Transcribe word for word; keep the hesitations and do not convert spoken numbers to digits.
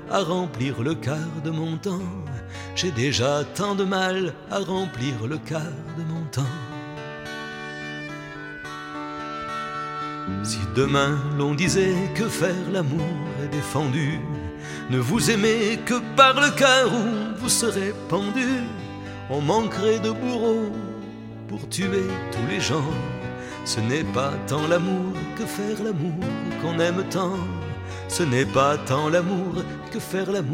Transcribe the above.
à remplir le quart de mon temps. J'ai déjà tant de mal à remplir le quart de mon temps. Si demain l'on disait que faire l'amour est défendu, ne vous aimez que par le cœur ou vous serez pendu. On manquerait de bourreaux pour tuer tous les gens. Ce n'est pas tant l'amour que faire l'amour qu'on aime tant. Ce n'est pas tant l'amour que faire l'amour